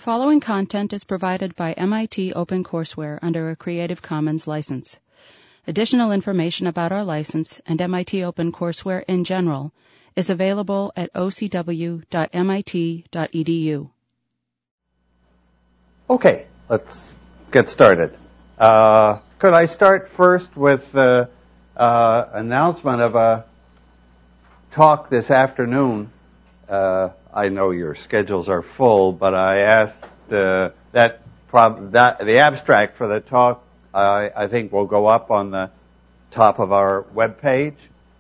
The following content is provided by MIT OpenCourseWare under a Creative Commons license. Additional information about our license and MIT OpenCourseWare in general is available at ocw.mit.edu. Okay, let's get started. Could I start first with the announcement of a talk this afternoon? I know your schedules are full, but I asked that the abstract for the talk, I think, will go up on the top of our webpage.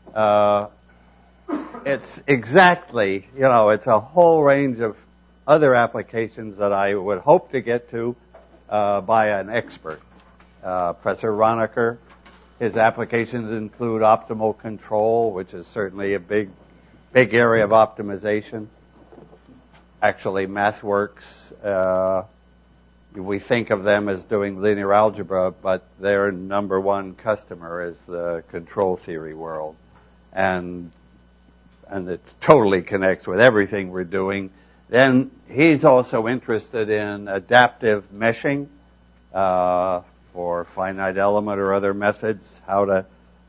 It's exactly, it's a whole range of other applications that I would hope to get to by an expert. Professor Roniker, his applications include optimal control, which is certainly a big area of optimization. Actually, MathWorks, we think of them as doing linear algebra, but their number one customer is the control theory world. And it totally connects with everything we're doing. Then he's also interested in adaptive meshing for finite element or other methods, how to,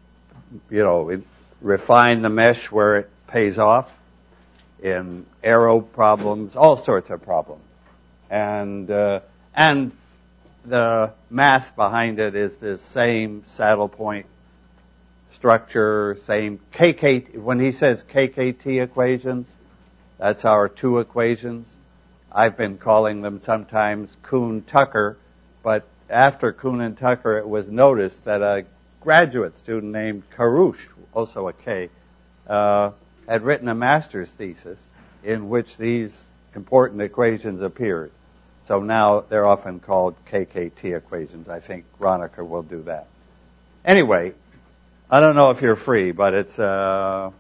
refine the mesh where it pays off in arrow problems, all sorts of problems. And the math behind it is this same saddle point structure, same KKT. When he says KKT equations, that's our two equations. I've been calling them sometimes Kuhn-Tucker, but after Kuhn and Tucker, it was noticed that a graduate student named Karush, also a K, had written a master's thesis in which these important equations appeared. So now they're often called KKT equations. I think Roniker will do that. Anyway, I don't know if you're free, but it'll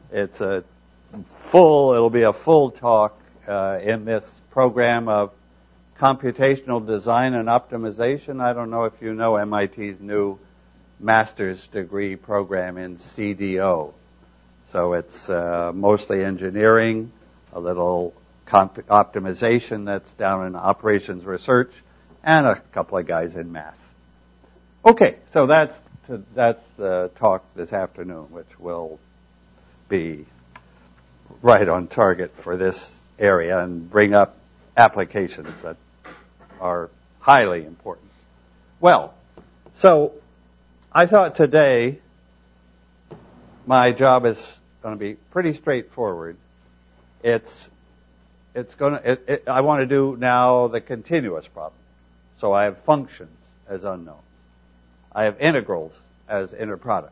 be a full talk in this program of computational design and optimization. I don't know if you know MIT's new master's degree program in CDO. So it's mostly engineering, a little optimization that's down in operations research, and a couple of guys in math. Okay, so that's the talk this afternoon, which will be right on target for this area and bring up applications that are highly important. Well, so I thought today my job is going to be pretty straightforward. I want to do now the continuous problem. So I have functions as unknowns. I have integrals as inner products.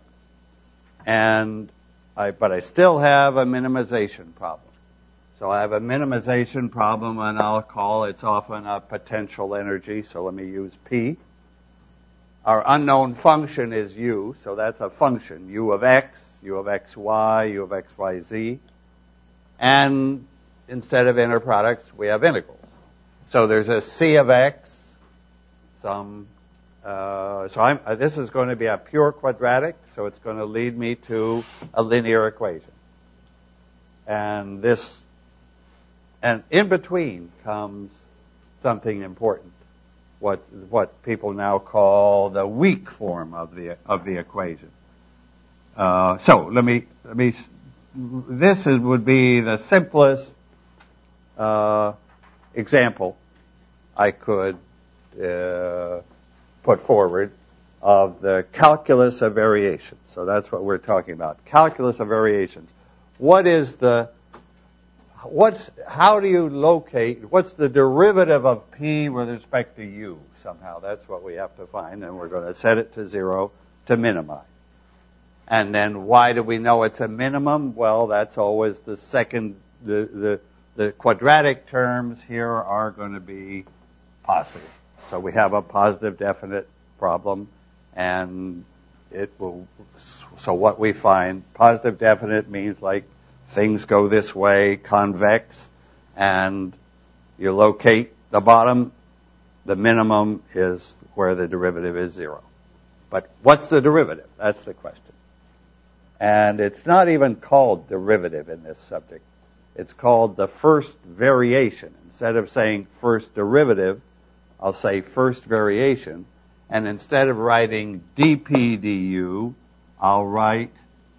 But I still have a minimization problem. So I have a minimization problem, and I'll call it's often a potential energy. So let me use P. Our unknown function is U, so that's a function, U of X, U of XY, U of XYZ. And instead of inner products, we have integrals. So there's a C of X, this is going to be a pure quadratic, so it's going to lead me to a linear equation. And in between comes something important, what people now call the weak form of the equation. This would be the simplest example I could put forward of the calculus of variations. So that's what we're talking about. Calculus of variations. How do you locate, what's the derivative of P with respect to U? Somehow that's what we have to find, and we're going to set it to 0 to minimize. And then why do we know it's a minimum? Well, that's always the second, the quadratic terms here are going to be positive. So we have a positive definite problem, and so what we find, positive definite means like things go this way, convex, and you locate the bottom, the minimum is where the derivative is 0. But what's the derivative? That's the question. And it's not even called derivative in this subject. It's called the first variation. And instead of saying first derivative, I'll say first variation. And instead of writing dp du, I'll write,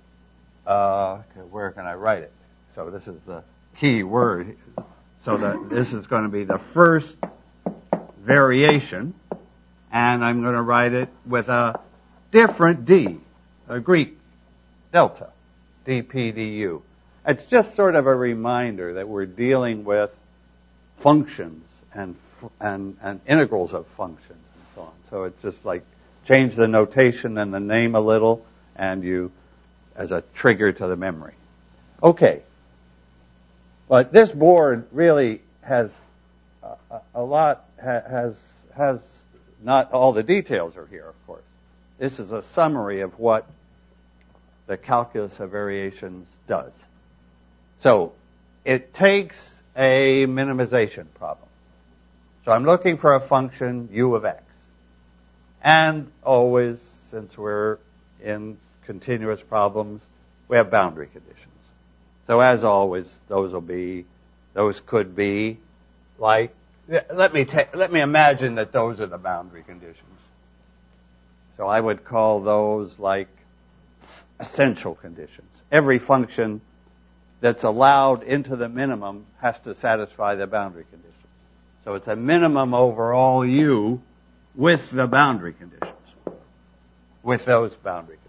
where can I write it? So this is the key word. So that this is going to be the first variation, and I'm going to write it with a different d, a Greek delta, dp du. It's just sort of a reminder that we're dealing with functions and integrals of functions and so on. So it's just like change the notation and the name a little, and you, as a trigger to the memory. Okay. But this board really has a lot, has not all the details are here, of course. This is a summary of what the calculus of variations does. So it takes a minimization problem. So I'm looking for a function u of x. And always, since we're in continuous problems, we have boundary conditions. So as always, those could be like, let me imagine that those are the boundary conditions. So I would call those like essential conditions. Every function that's allowed into the minimum has to satisfy the boundary conditions. So it's a minimum over all u with the boundary conditions. With those boundary conditions,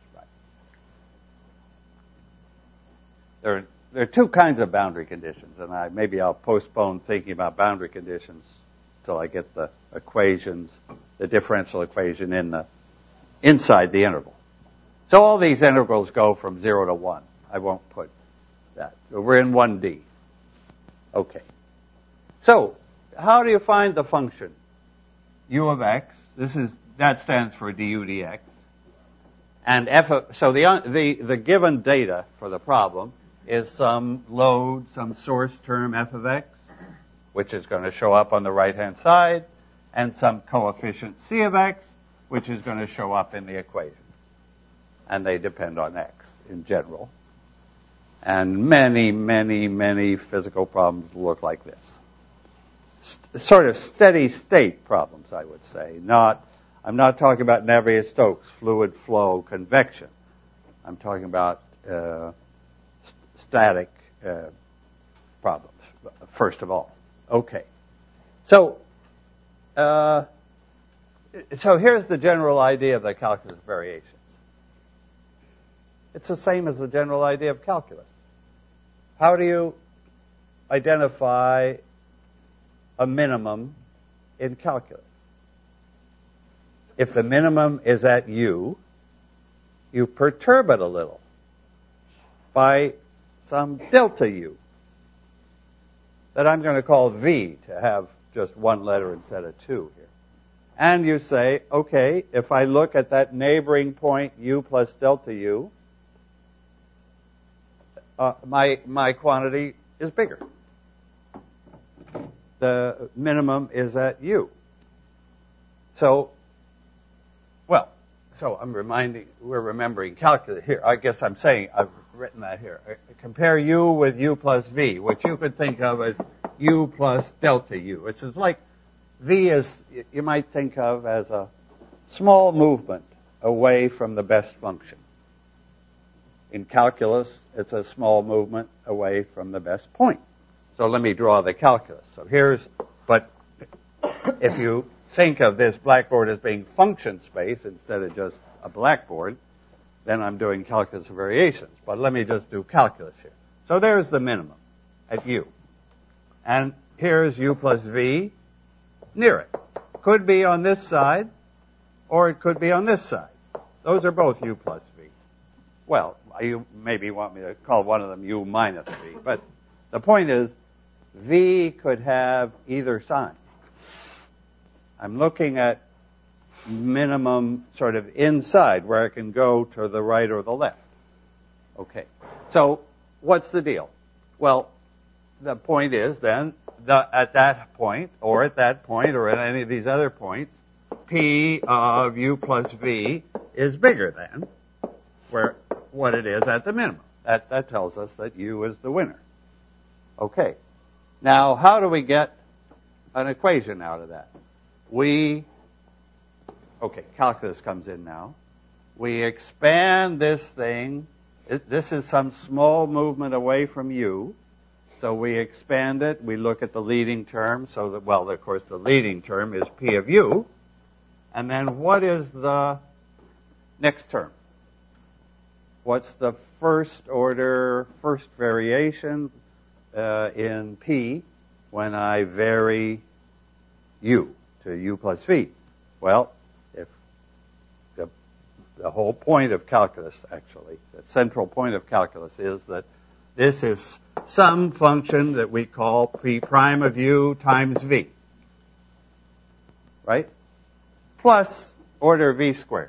right. There are two kinds of boundary conditions, and maybe I'll postpone thinking about boundary conditions till I get the equations, the differential equation inside the interval. So all these integrals go from 0 to 1. I won't put that. So we're in 1D. Okay. So how do you find the function u of x? That stands for du dx. And so the given data for the problem is some load, some source term f of x, which is going to show up on the right-hand side, and some coefficient c of x, which is going to show up in the equation. And they depend on x in general. And many, many, many physical problems look like this. Sort of steady state problems, I would say. I'm not talking about Navier-Stokes, fluid flow, convection. I'm talking about static problems, first of all. Okay. So here's the general idea of the calculus of variations. It's the same as the general idea of calculus. How do you identify a minimum in calculus? If the minimum is at u, you perturb it a little by some delta u that I'm going to call v to have just one letter instead of two here. And you say, okay, if I look at that neighboring point u plus delta u, my quantity is bigger. The minimum is at u. So we're remembering calculus here. I guess I'm saying, I've written that here. Compare u with u plus v, which you could think of as u plus delta u. It's just like v is, you might think of as a small movement away from the best function. In calculus, it's a small movement away from the best point. So let me draw the calculus. But if you think of this blackboard as being function space instead of just a blackboard, then I'm doing calculus of variations. But let me just do calculus here. So there's the minimum at u. And here's u plus v near it. Could be on this side, or it could be on this side. Those are both u plus v. Well, you maybe want me to call one of them u minus v. But the point is, v could have either sign. I'm looking at minimum sort of inside, where I can go to the right or the left. Okay. So what's the deal? Well, the point is then, at that point, or at any of these other points, p of u plus v is bigger than what it is at the minimum. That tells us that u is the winner. Okay. Now, how do we get an equation out of that? Calculus comes in now. We expand this thing. This is some small movement away from u. So we expand it. We look at the leading term. So that, well, of course, the leading term is p of u. And then what is the next term? What's the first variation in p when I vary u to u plus v? Well, if the whole point of calculus, actually, the central point of calculus is that this is some function that we call p prime of u times v, right? Plus order v squared.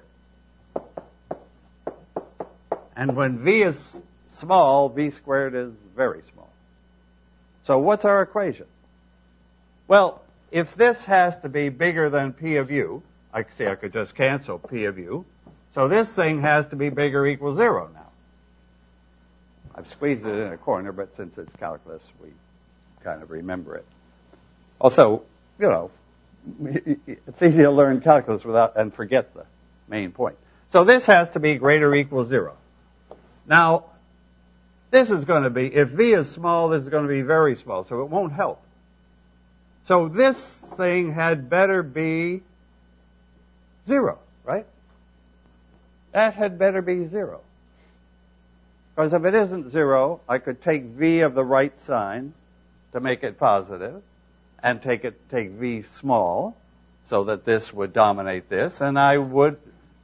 And when v is small, v squared is very small. So what's our equation? Well, if this has to be bigger than p of u, I could just cancel p of u. So this thing has to be bigger or equal 0 now. I've squeezed it in a corner, but since it's calculus, we kind of remember it. Also, it's easy to learn calculus and forget the main point. So this has to be greater or equal 0. Now, this is going to be, if v is small, this is going to be very small, so it won't help. So this thing had better be 0, right? That had better be 0. Because if it isn't 0, I could take v of the right sign to make it positive, and take v small, so that this would dominate this, and I would,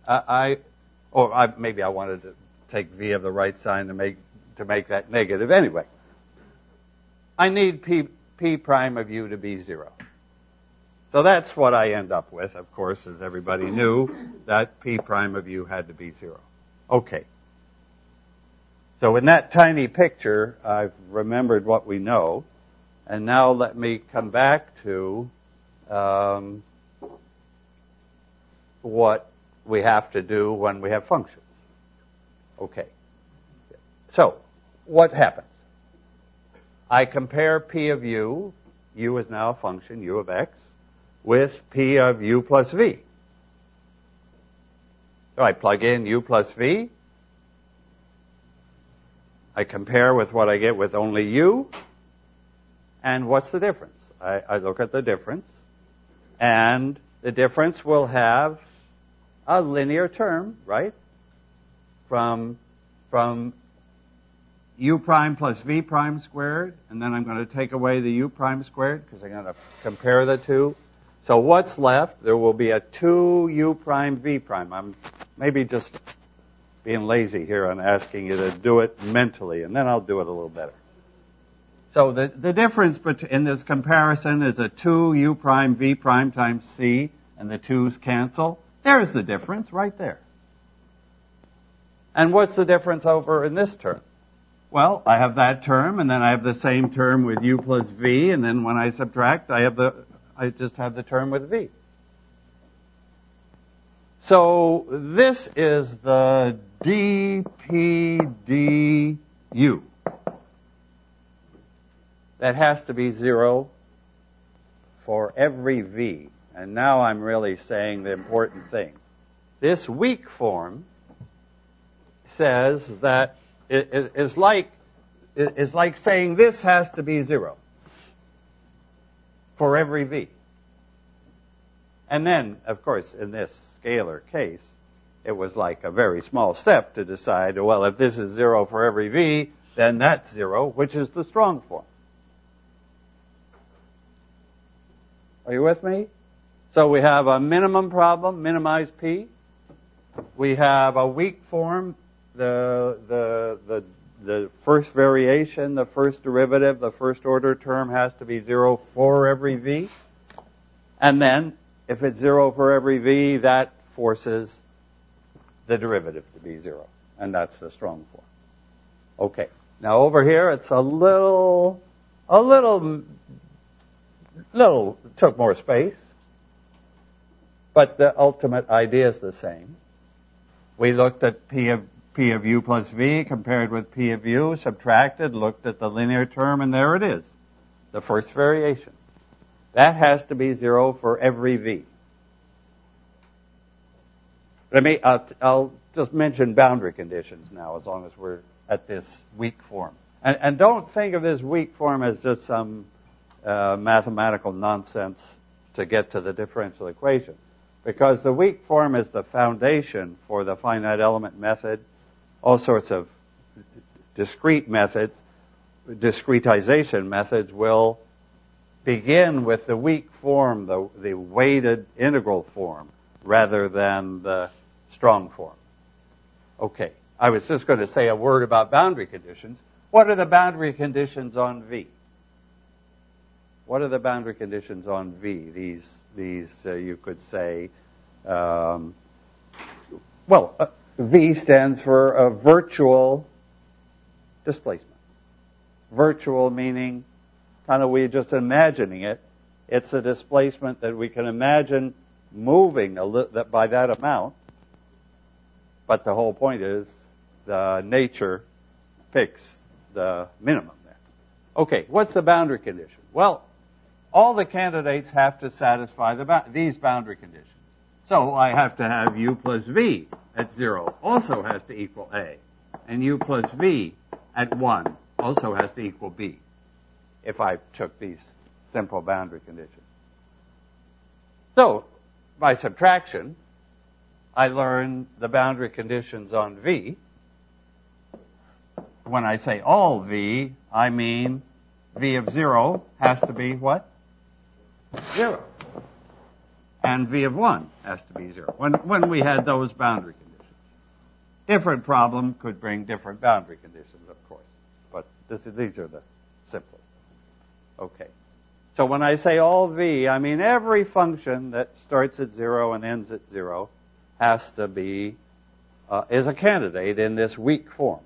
maybe I wanted to take v of the right sign to make that negative anyway. I need p prime of u to be 0. So that's what I end up with, of course, as everybody knew, that p prime of u had to be 0. Okay. So in that tiny picture, I've remembered what we know, and now let me come back to what we have to do when we have functions. Okay. So, what happens? I compare p of u is now a function, u of x, with p of u plus v. So I plug in u plus v. I compare with what I get with only u. And what's the difference? I look at the difference. And the difference will have a linear term, right? From u prime plus v prime squared. And then I'm going to take away the u prime squared because I'm going to compare the two. So what's left? There will be a 2u prime v prime. I'm maybe just being lazy here on asking you to do it mentally, and then I'll do it a little better. So the difference in this comparison is a 2u prime v prime times c, and the 2's cancel. There's the difference right there. And what's the difference over in this term? Well, I have that term, and then I have the same term with u plus v, and then when I subtract, I just have the term with v. So this is the dp/du. That has to be 0 for every v. And now I'm really saying the important thing. This weak form says that it is like saying this has to be 0 for every v. And then, of course, in this scalar case, it was like a very small step to decide, well, if this is 0 for every v, then that's 0, which is the strong form. Are you with me? So we have a minimum problem, minimize p. We have a weak form, the first variation, the first derivative, the first order term has to be 0 for every v. And then, if it's 0 for every v, that forces the derivative to be 0. And that's the strong form. Okay. Now over here, it's a little took more space. But the ultimate idea is the same. We looked at p of u plus v compared with p of u, subtracted, looked at the linear term, and there it is. the first variation. That has to be 0 for every v. I'll just mention boundary conditions now, as long as we're at this weak form. And don't think of this weak form as just some mathematical nonsense to get to the differential equation, because the weak form is the foundation for the finite element method, all sorts of discrete methods, discretization methods will begin with the weak form, the weighted integral form, rather than the strong form. Okay, I was just going to say a word about boundary conditions. What are the boundary conditions on V? What are the boundary conditions on V? These you could say, V stands for a virtual displacement. Virtual meaning kind of we're just imagining it. It's a displacement that we can imagine moving by that amount. But the whole point is the nature picks the minimum there. Okay, what's the boundary condition? Well, all the candidates have to satisfy these boundary conditions. So I have to have u plus v at 0 also has to equal a. And u plus v at 1 also has to equal b, if I took these simple boundary conditions. So, by subtraction, I learn the boundary conditions on V. When I say all V, I mean V of 0 has to be what? 0. And V of 1 has to be 0. When we had those boundary conditions. Different problem could bring different boundary conditions, of course. But these are the simplest. Okay. So when I say all V, I mean every function that starts at 0 and ends at 0 has to be, is a candidate in this weak form.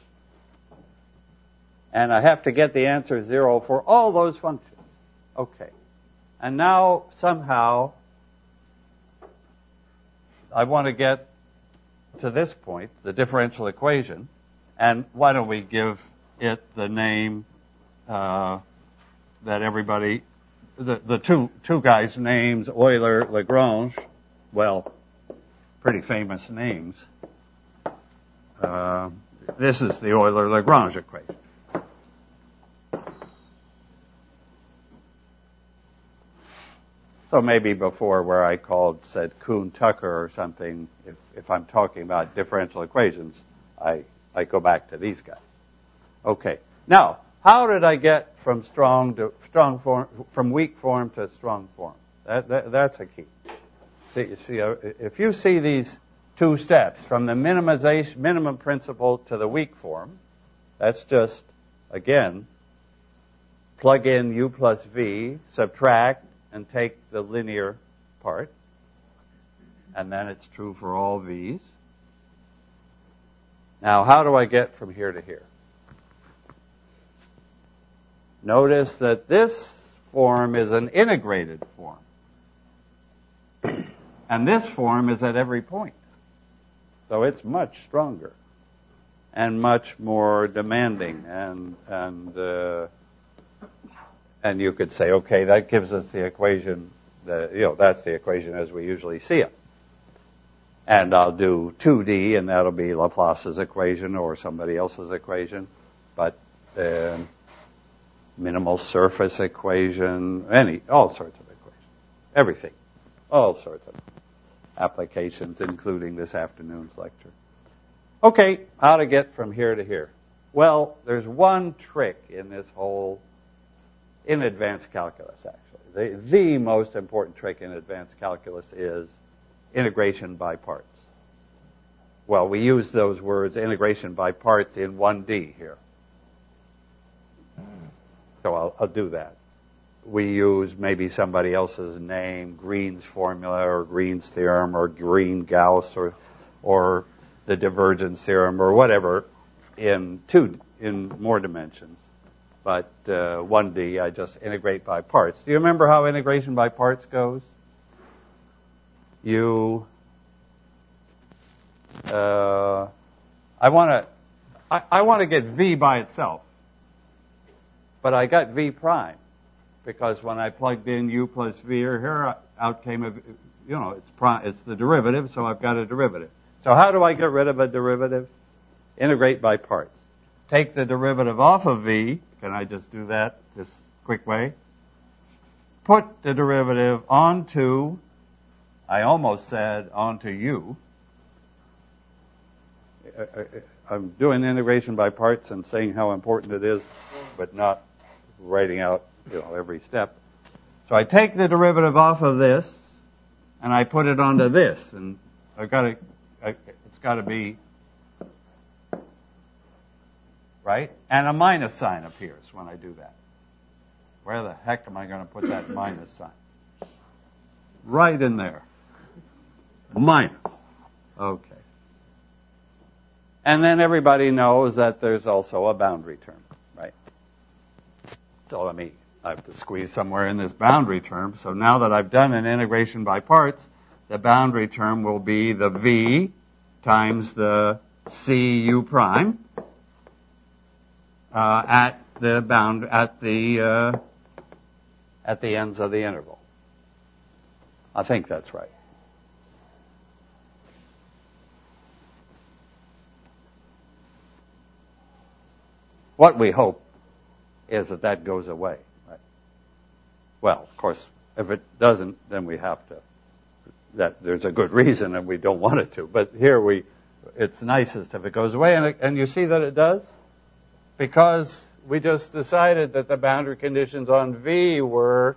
And I have to get the answer 0 for all those functions. Okay. And now, somehow, I want to get to this point, the differential equation, and why don't we give it the name that everybody, the two guys' names, Euler, Lagrange, well, pretty famous names. This is the Euler-Lagrange equation. So maybe before where I said Kuhn-Tucker or something, if I'm talking about differential equations, I go back to these guys. Okay. Now, how did I get from from weak form to strong form? That's a key. See, if you see these two steps, from the minimum principle to the weak form, that's just, again, plug in u plus v, subtract, and take the linear part. And then it's true for all v's. Now, how do I get from here to here? Notice that this form is an integrated form. And this form is at every point. So it's much stronger and much more demanding. And you could say, okay, that gives us the equation, that's the equation as we usually see it. And I'll do 2D, and that'll be Laplace's equation or somebody else's equation. But minimal surface equation, all sorts of equations. Everything. All sorts of applications, including this afternoon's lecture. Okay, how to get from here to here? Well, there's one trick in this whole, in advanced calculus, actually. The most important trick in advanced calculus is integration by parts. Well, we use those words, integration by parts, in 1D here. So I'll do that. We use maybe somebody else's name, Green's formula or Green's theorem or Green-Gauss or the divergence theorem or whatever in more dimensions. But 1D, I just integrate by parts. Do you remember how integration by parts goes? I want to get V by itself, but I got V prime. because when I plugged in u plus v here, out came a, it's the derivative, so I've got a derivative. So how do I get rid of a derivative? Integrate by parts. Take the derivative off of v. Can I just do that this quick way? Put the derivative onto, I almost said onto u. I'm doing integration by parts and saying how important it is, but not writing out every step. So I take the derivative off of this, and I put it onto this, and it's got to be right, and a minus sign appears when I do that. Where the heck am I going to put that minus sign? Right in there. Minus. Okay. And then everybody knows that there's also a boundary term, right? So I have to squeeze somewhere in this boundary term. So now that I've done an integration by parts, the boundary term will be the v times the cu prime at the ends of the interval. I think that's right. What we hope is that goes away. Right? Well, of course, if it doesn't, then we have to. That there's a good reason, and we don't want it to. But here it's nicest if it goes away, and you see that it does, because we just decided that the boundary conditions on V were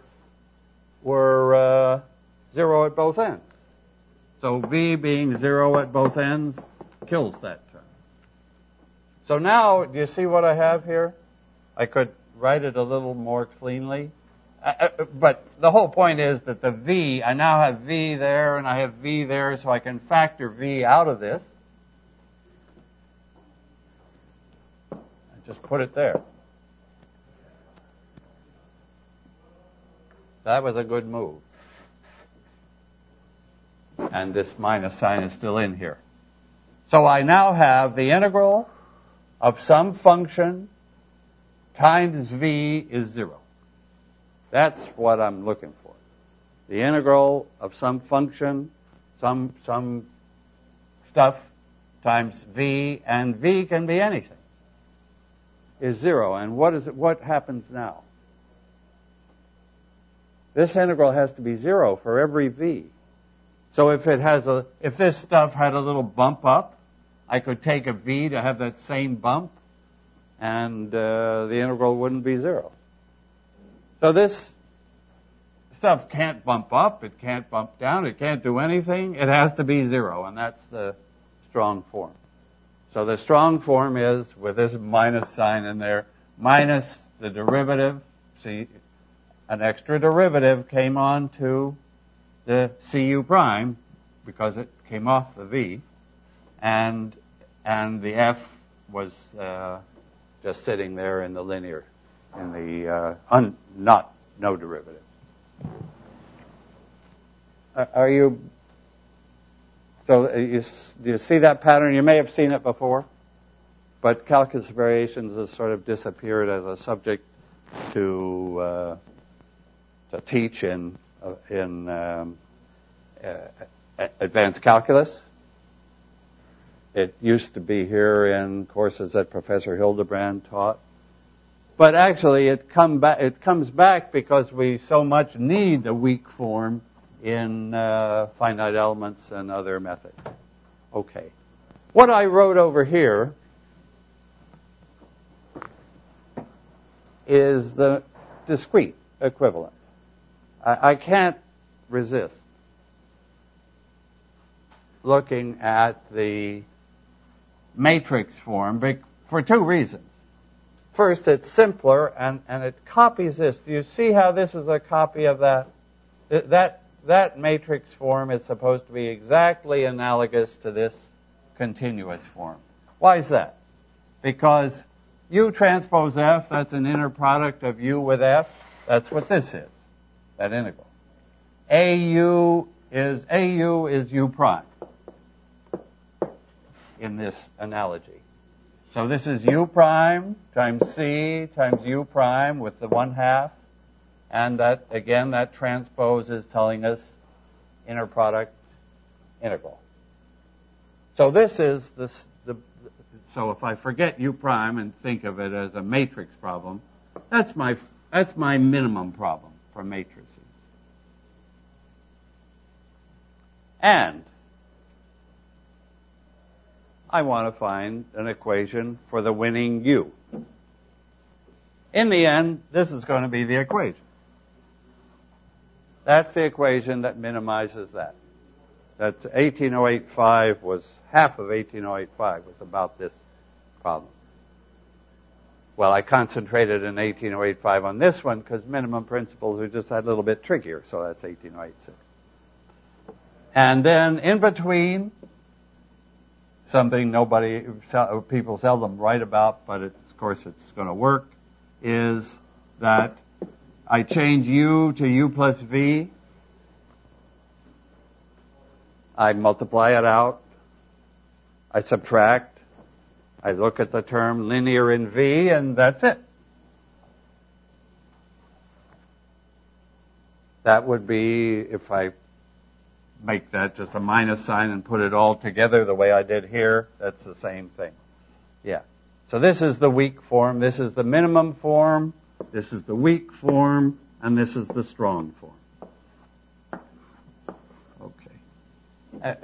0 at both ends. So V being 0 at both ends kills that term. So now, do you see what I have here? I could write it a little more cleanly. But the whole point is that the V, I now have V there and I have V there, so I can factor V out of this. I just put it there. That was a good move. And this minus sign is still in here. So I now have the integral of some function times v is 0. That's what I'm looking for. The integral of some function, some stuff times v, and v can be anything, is 0. And what happens now? This integral has to be 0 for every v. So if this stuff had a little bump up, I could take a v to have that same bump, and the integral wouldn't be 0. So this stuff can't bump up, it can't bump down, it can't do anything. It has to be 0, and that's the strong form. So the strong form is, with this minus sign in there, minus the derivative. See, an extra derivative came on to the cu prime because it came off the v, and the f was just sitting there in the linear, in the no derivative. Do you see that pattern? You may have seen it before, but calculus variations has sort of disappeared as a subject to teach in advanced calculus. It used to be here in courses that Professor Hildebrand taught. But actually it comes back because we so much need the weak form in finite elements and other methods. Okay. What I wrote over here is the discrete equivalent. I can't resist looking at the matrix form for two reasons. First, it's simpler, and it copies this. Do you see how this is a copy of that? That matrix form is supposed to be exactly analogous to this continuous form. Why is that? Because U transpose F, that's an inner product of U with F. That's what this is, that integral. AU is U prime in this analogy. So this is U prime times C times U prime with the 1/2 And that, again, that transpose is telling us inner product integral. So this is so if I forget U prime and think of it as a matrix problem, that's my minimum problem for matrices. And I want to find an equation for the winning U. In the end, this is going to be the equation. That's the equation that minimizes that. That 18085 was half of 18085 was about this problem. Well, I concentrated in 18085 on this one because minimum principles are just a little bit trickier, so that's 18086. And then in between, something people seldom write about, but of course it's going to work, is that I change U to U plus V. I multiply it out. I subtract. I look at the term linear in V, and that's it. That would be, if I make that just a minus sign and put it all together the way I did here, that's the same thing. Yeah. So this is the weak form, this is the minimum form, this is the weak form, and this is the strong form. Okay.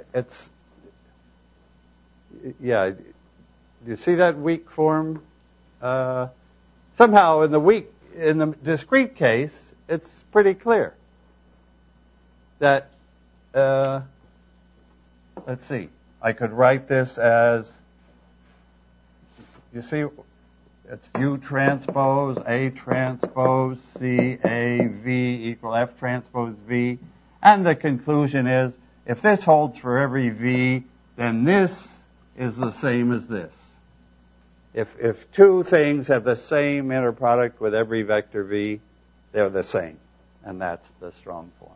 Do you see that weak form? Somehow in the discrete case, it's pretty clear that, let's see, I could write this as, you see, it's U transpose, A transpose, C, A, V equal F transpose V. And the conclusion is, if this holds for every V, then this is the same as this. If two things have the same inner product with every vector V, they're the same. And that's the strong form.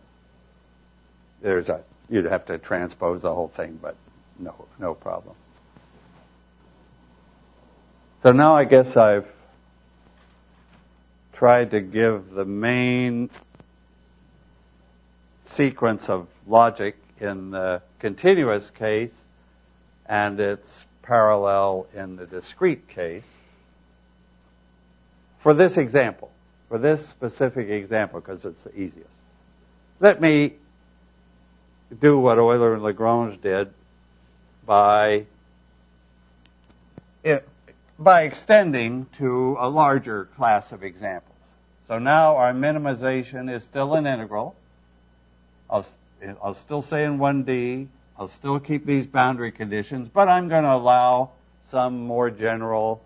You'd have to transpose the whole thing, but no problem. So now I guess I've tried to give the main sequence of logic in the continuous case and its parallel in the discrete case for this example, for this specific example, because it's the easiest. Let me do what Euler and Lagrange did by extending to a larger class of examples. So now our minimization is still an integral. I'll still say in 1D, I'll still keep these boundary conditions, but I'm going to allow some more general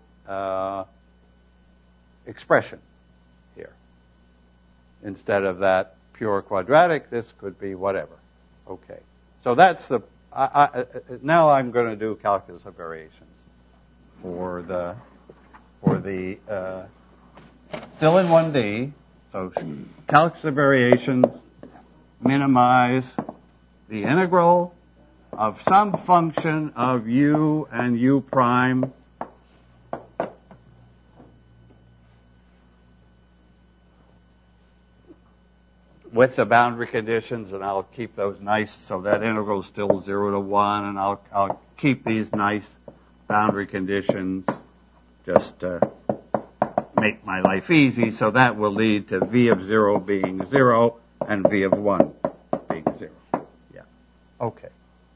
expression here. Instead of that pure quadratic, this could be whatever. Okay. So that's now I'm going to do calculus of variations for the still in 1D. So calculus of variations minimize the integral of some function of U and U prime with the boundary conditions, and I'll keep those nice so that integral is still 0 to 1, and I'll keep these nice boundary conditions just to make my life easy, so that will lead to V of 0 being 0 and V of 1 being 0. Yeah. Okay.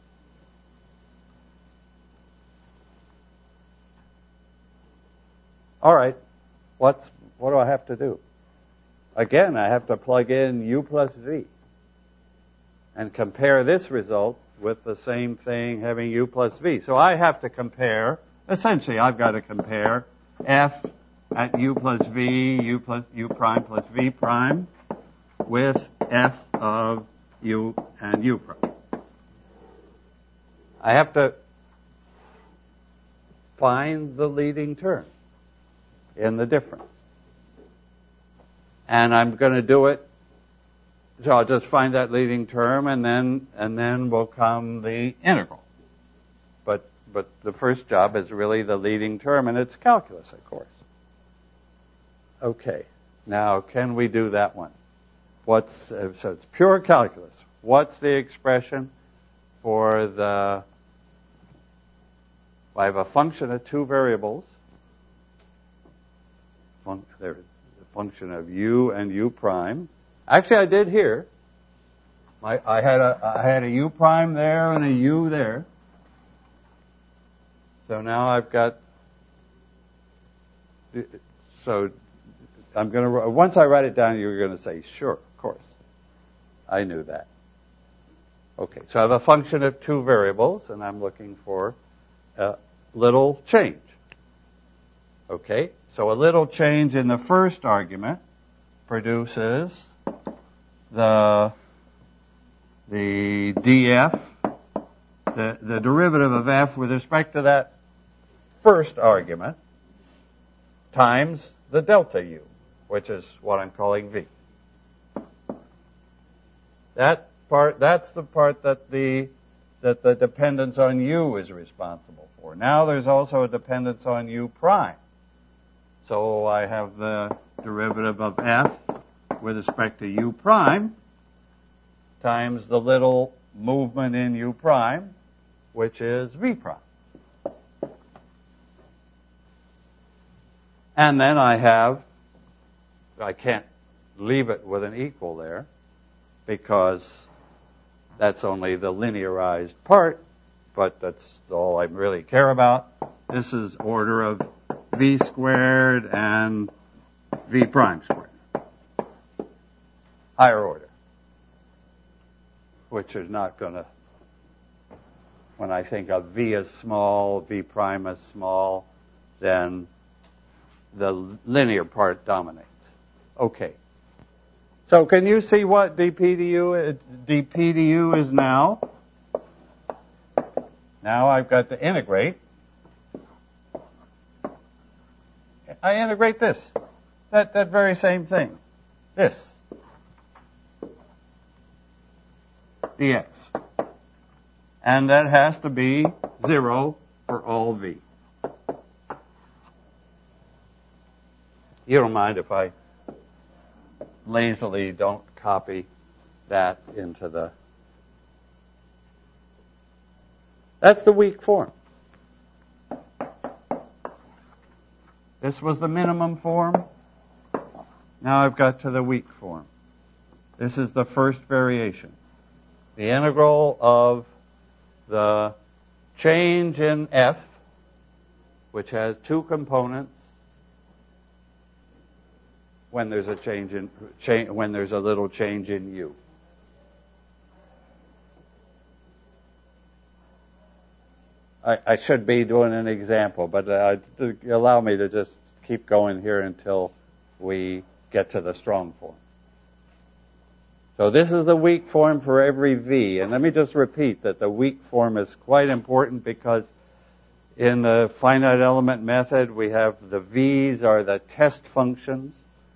All right. What do I have to do? Again, I have to plug in U plus V and compare this result with the same thing having U plus V. So I have to compare, essentially I've got to compare F at U plus V, U prime plus V prime with F of U and U prime. I have to find the leading term in the difference. And I'm going to do it, so I'll just find that leading term, and then will come the integral. But the first job is really the leading term, and it's calculus, of course. Okay. Now, can we do that one? So it's pure calculus. What's the expression for I have a function of two variables. There's a function of u and u prime. Actually, I did here. I had a u prime there and a u there. So now I've got. So I'm going to. Once I write it down, you're going to say, "Sure, of course, I knew that." Okay, so I have a function of two variables, and I'm looking for a little change. Okay, so a little change in the first argument produces the df, the derivative of f with respect to that first argument, times the delta u, which is what I'm calling v. That's the part that the dependence on u is responsible for. Now there's also a dependence on u prime. So I have the derivative of f with respect to u prime times the little movement in u prime, which is v prime. And then I can't leave it with an equal there because that's only the linearized part, but that's all I really care about. This is order of v squared and v prime squared. Higher order. Which is not going to, when I think of v as small, v prime as small, then the linear part dominates. Okay. So can you see what dp du is now? Now I've got to integrate. I integrate this. That very same thing. This. dx. And that has to be 0 for all v. You don't mind if I lazily don't copy that into the... That's the weak form. This was the minimum form. Now I've got to the weak form. This is the first variation. The integral of the change in f, which has two components, when there's when there's a little change in u. I should be doing an example, but allow me to just keep going here until we get to the strong form. So this is the weak form for every v. And let me just repeat that the weak form is quite important because in the finite element method, we have the v's are the test functions.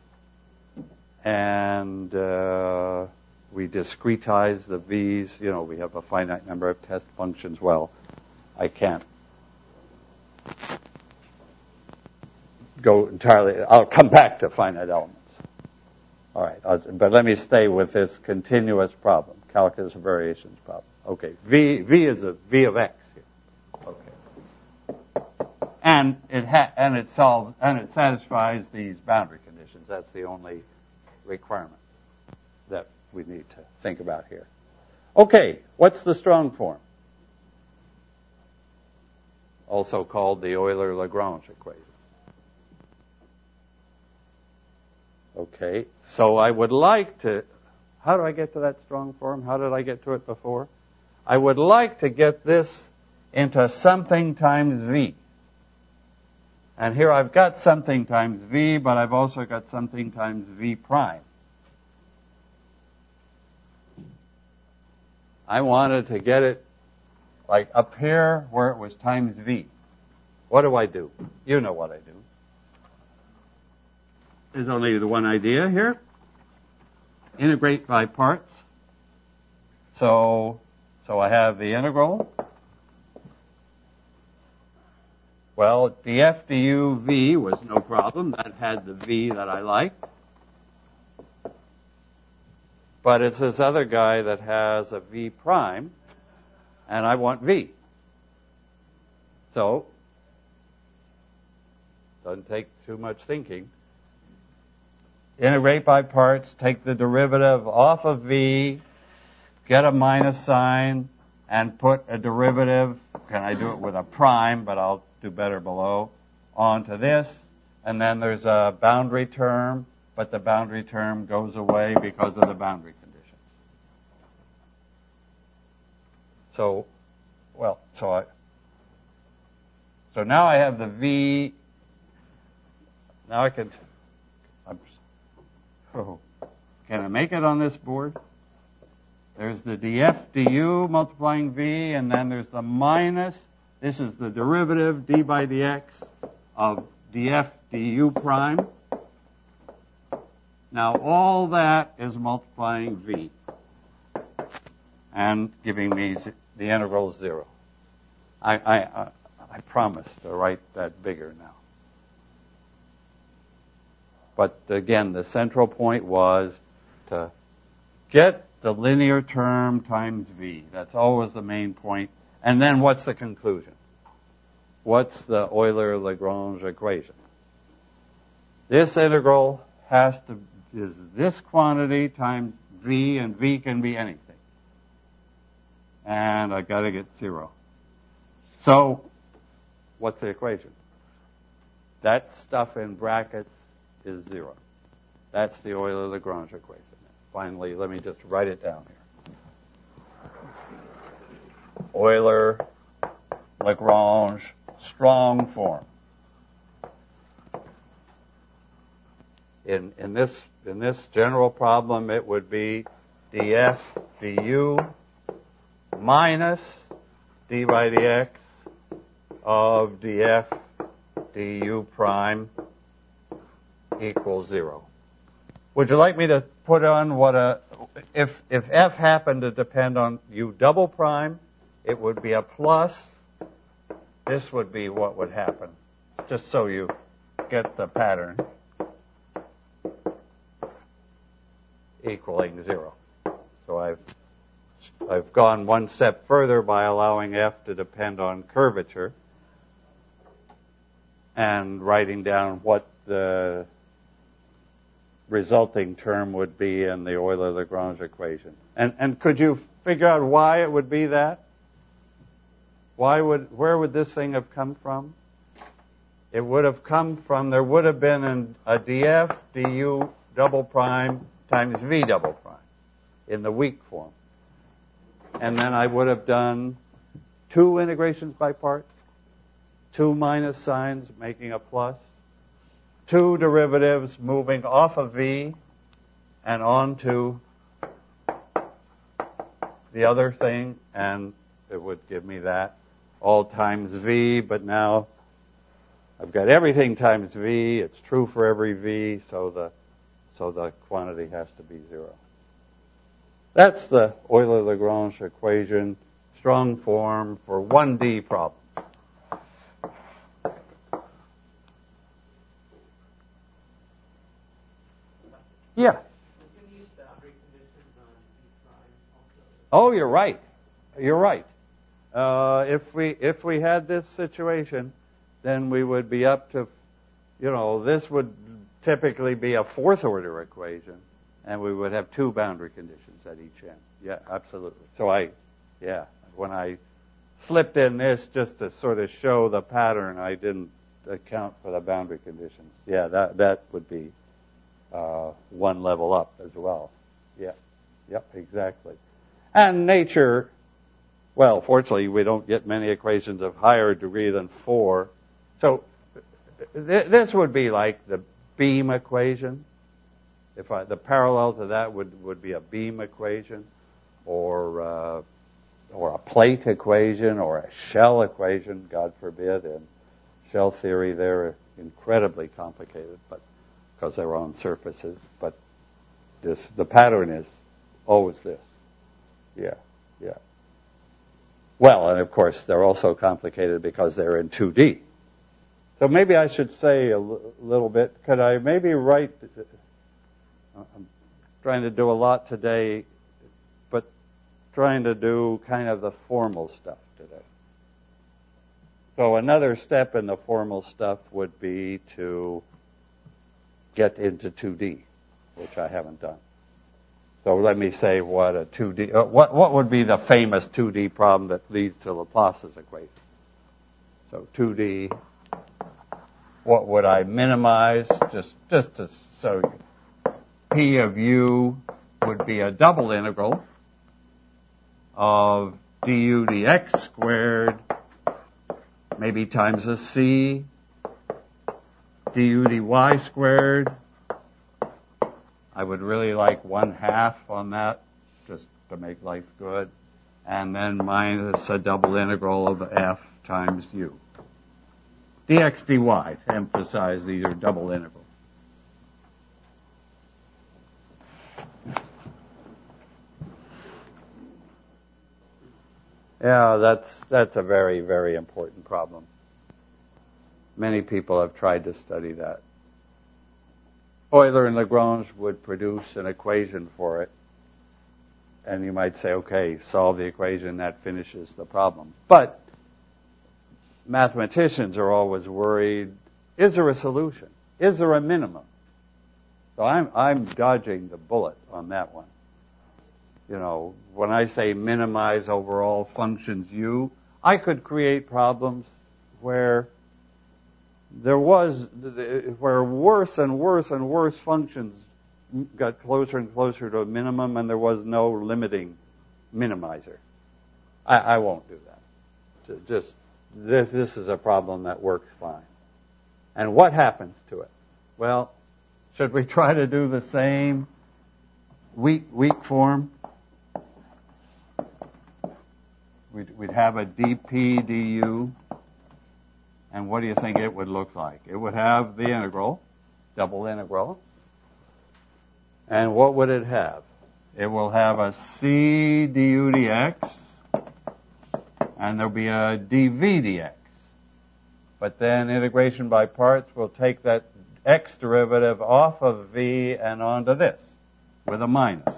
And we discretize the v's. You know, we have a finite number of test functions. Well, I can't go entirely. I'll come back to finite elements. All right, but let me stay with this continuous problem, calculus of variations problem. Okay, v is a v of x here. Okay, and it satisfies these boundary conditions. That's the only requirement that we need to think about here. Okay, what's the strong form? Also called the Euler-Lagrange equation. Okay, so I would like to, how do I get to that strong form? How did I get to it before? I would like to get this into something times v. And here I've got something times v, but I've also got something times v prime. I wanted to get it like up here where it was times v. What do? You know what I do. There's only the one idea here. Integrate by parts. So I have the integral. Well, df du v was no problem. That had the v that I liked. But it's this other guy that has a V prime, and I want V. So, doesn't take too much thinking. Integrate by parts, take the derivative off of V, get a minus sign, and put a derivative, can I do it with a prime, but I'll do better below, onto this. And then there's a boundary term, but the boundary term goes away because of the boundary conditions. So now I have the V. Now can I make it on this board? There's the df du multiplying V, and then there's the minus. This is the derivative, d by dx, of df du prime. Now all that is multiplying V and giving me the integral 0. I promise to write that bigger now. But again, the central point was to get the linear term times V. That's always the main point. And then what's the conclusion? What's the Euler-Lagrange equation? This integral is this quantity times V, and V can be anything. And I've got to get 0. So, what's the equation? That stuff in brackets is 0. That's the Euler-Lagrange equation. Finally, let me just write it down here. Euler-Lagrange strong form. In this general problem, it would be df du minus d by dx of df du prime equals 0. Would you like me to put on if f happened to depend on u double prime, it would be a plus. This would be what would happen, just so you get the pattern, equaling 0. So I've gone one step further by allowing f to depend on curvature and writing down what the resulting term would be in the Euler-Lagrange equation. And could you figure out why it would be that? Where would this thing have come from? It would have come from, there would have been a df du double prime times v double prime in the weak form. And then I would have done 2 integrations by parts, 2 minus signs making a plus, 2 derivatives moving off of v and onto the other thing, and it would give me that all times v, but now I've got everything times v. It's true for every v, so the quantity has to be 0. That's the Euler-Lagrange equation, strong form for 1D problems. Yeah. Oh, you're right. You're right. If we had this situation, then we would be up to, this would typically be a 4th order equation, and we would have 2 boundary conditions at each end. Yeah, absolutely. So when I slipped in this just to sort of show the pattern, I didn't account for the boundary conditions. Yeah, that would be one level up as well. Yeah, yep, exactly. And nature, well, fortunately, we don't get many equations of higher degree than 4. So this would be like the beam equation. The parallel to that would be a beam equation, or a plate equation, or a shell equation. God forbid. In shell theory, they're incredibly complicated, but because they're on surfaces. But the pattern is always this. Yeah. Well, and of course, they're also complicated because they're in 2D. So maybe I should say a little bit. Could I maybe write? trying to do a lot today, but trying to do kind of the formal stuff today. So another step in the formal stuff would be to get into 2D, which I haven't done. So let me say what a 2D, what would be the famous 2D problem that leads to Laplace's equation? So 2D, what would I minimize? Just to show you. P of u would be a double integral of du dx squared, maybe times a c, du dy squared. I would really like 1/2 on that, just to make life good. And then minus a double integral of f times u. Dx dy, to emphasize these are double integrals. Yeah, that's a very, very important problem. Many people have tried to study that. Euler and Lagrange would produce an equation for it, and you might say, okay, solve the equation, that finishes the problem. But mathematicians are always worried, is there a solution? Is there a minimum? So I'm dodging the bullet on that one. You know, when I say minimize over all functions u, I could create problems where where worse and worse and worse functions got closer and closer to a minimum, and there was no limiting minimizer. I won't do that. Just this is a problem that works fine. And what happens to it? Well, should we try to do the same weak form? We'd have a dp du. And what do you think it would look like? It would have the integral, double integral. And what would it have? It will have a c du dx, and there'll be a dv dx. But then integration by parts will take that x derivative off of v and onto this with a minus.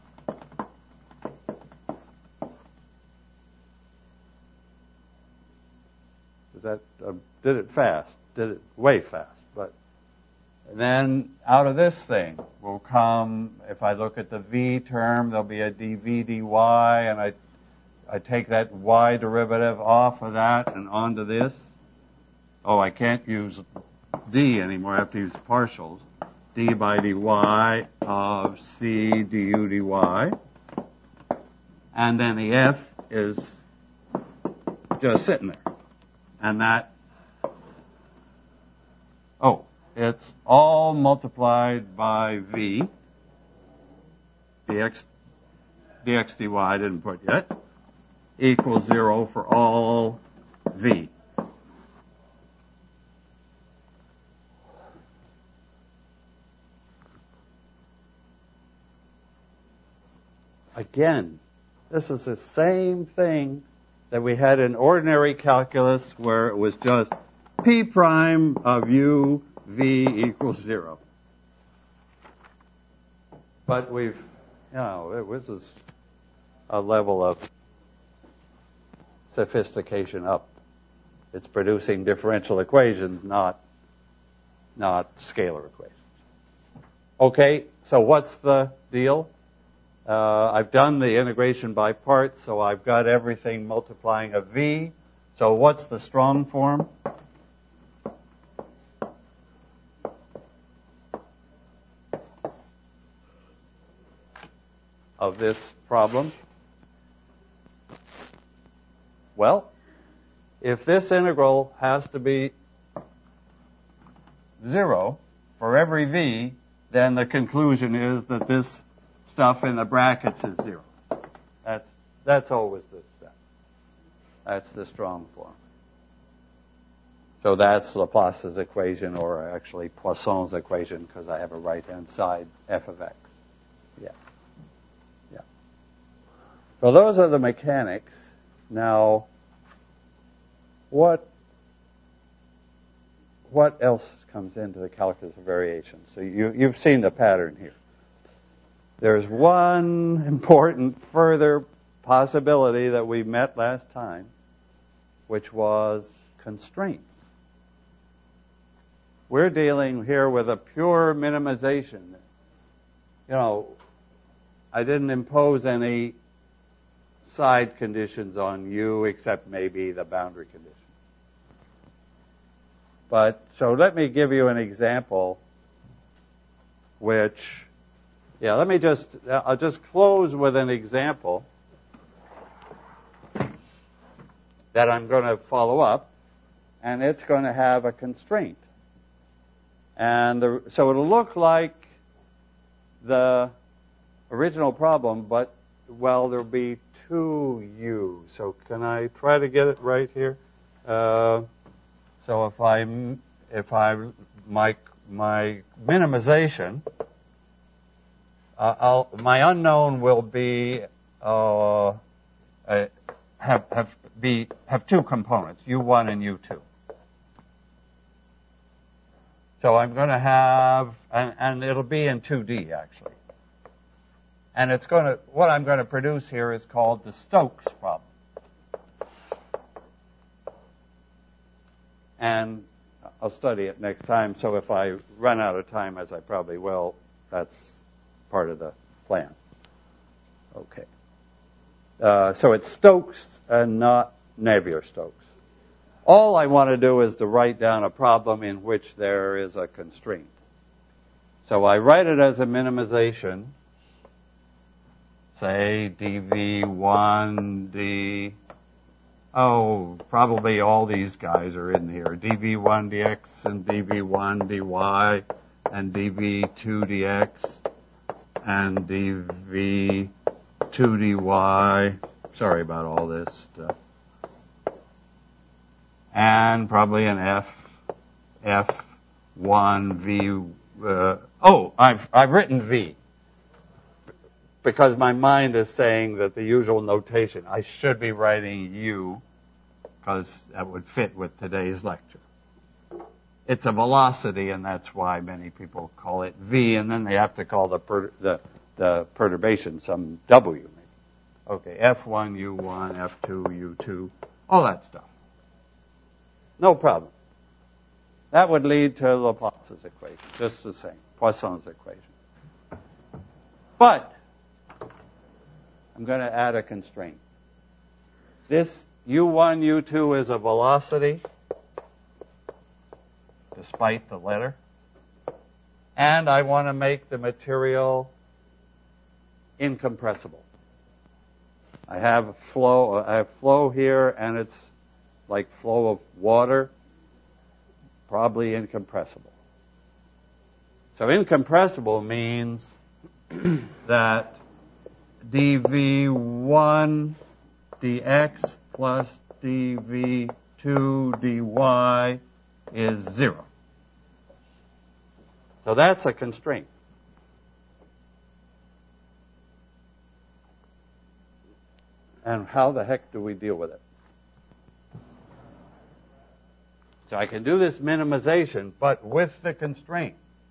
That did it fast, did it way fast. But and then out of this thing will come, if I look at the v term, there'll be a dv dy, and I take that y derivative off of that and onto this. Oh, I can't use d anymore, I have to use partials. D by dy of c du dy. And then the f is just sitting there. And that, it's all multiplied by v, dx dy I didn't put yet, equals 0 for all v. Again, this is the same thing that we had in ordinary calculus, where it was just p prime of u v equals 0. But this is a level of sophistication up. It's producing differential equations, not scalar equations. Okay, so what's the deal? I've done the integration by parts, so I've got everything multiplying a v. So what's the strong form? Of this problem? Well, if this integral has to be 0 for every v, then the conclusion is that this stuff in the brackets is 0. That's always the step. That's the strong form. So that's Laplace's equation, or actually Poisson's equation, because I have a right-hand side f of x. Yeah. So those are the mechanics. Now, what else comes into the calculus of variation? So you've seen the pattern here. There's one important further possibility that we met last time, which was constraints. We're dealing here with a pure minimization. I didn't impose any side conditions on you except maybe the boundary condition. So let me give you an example I'll just close with an example that I'm going to follow up, and it's going to have a constraint. And so it'll look like the original problem, but, there'll be two U. So can I try to get it right here? So my minimization, my unknown will be have two components, U1 and U2. So I'm going to have, and it'll be in 2D actually. And what I'm going to produce here is called the Stokes problem. And I'll study it next time, so if I run out of time, as I probably will, that's part of the plan. Okay. So it's Stokes and not Navier-Stokes. All I want to do is to write down a problem in which there is a constraint. So I write it as a minimization, say dv1 probably all these guys are in here, dv1 dx and dv1 dy and dv2 dx and dv2 dy. Sorry about all this stuff. And probably an f1 v. I've written v because my mind is saying that the usual notation, I should be writing u because that would fit with today's lecture. It's a velocity, and that's why many people call it v, and then they have to call the perturbation some w maybe. Okay, f1 u1, f2 u2, all that stuff. No problem. That would lead to Laplace's equation, just the same, Poisson's equation. But I'm going to add a constraint. This u1, u2 is a velocity, despite the letter, and I want to make the material incompressible. I have flow here, and it's like flow of water, probably incompressible. So incompressible means that dv1 dx plus dv2 dy is 0. So that's a constraint. And how the heck do we deal with it? So I can do this minimization, but with the constraint.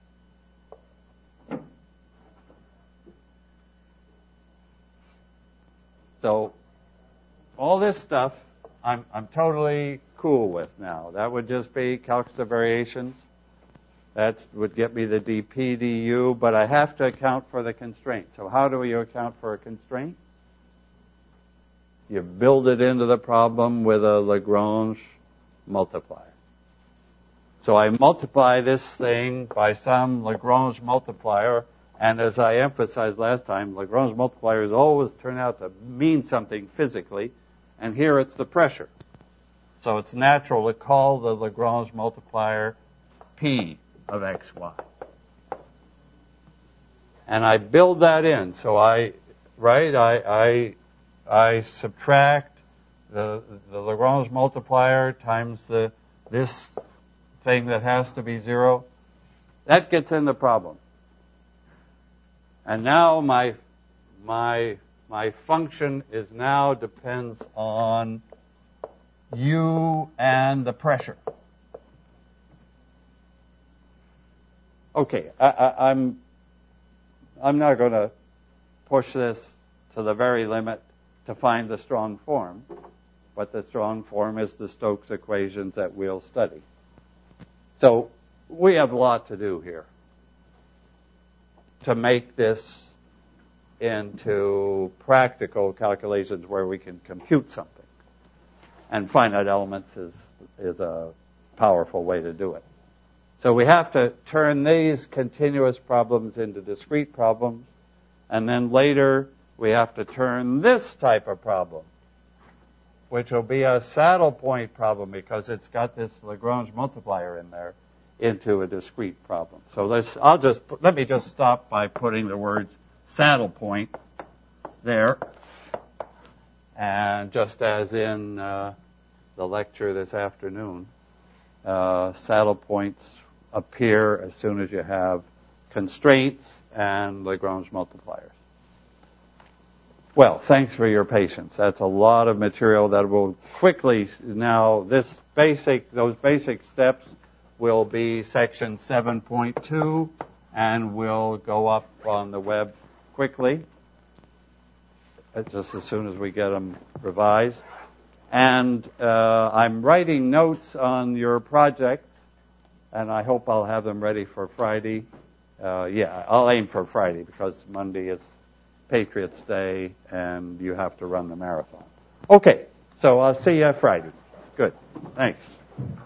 So all this stuff I'm totally cool with now. That would just be calculus of variations. That would get me the dp du, but I have to account for the constraint. So how do you account for a constraint? You build it into the problem with a Lagrange multiplier. So I multiply this thing by some Lagrange multiplier, and as I emphasized last time, Lagrange multipliers always turn out to mean something physically, and here it's the pressure. So it's natural to call the Lagrange multiplier P of xy. And I build that in. So I subtract the Lagrange multiplier times this thing that has to be 0. That gets in the problem. And now my function is now depends on u and the pressure. Okay, I'm not going to push this to the very limit to find the strong form. But the strong form is the Stokes equations that we'll study. So we have a lot to do here to make this into practical calculations where we can compute something. And finite elements is a powerful way to do it. So we have to turn these continuous problems into discrete problems, and then later we have to turn this type of problem, which will be a saddle point problem because it's got this Lagrange multiplier in there, into a discrete problem. So let me just stop by putting the words saddle point there. And just as in the lecture this afternoon, saddle points appear as soon as you have constraints and Lagrange multipliers. Well, thanks for your patience. That's a lot of material that will quickly now, those basic steps will be section 7.2 and will go up on the web quickly, just as soon as we get them revised. And I'm writing notes on your project, and I hope I'll have them ready for Friday. I'll aim for Friday because Monday is Patriots Day and you have to run the marathon. Okay, so I'll see you Friday. Good. Thanks.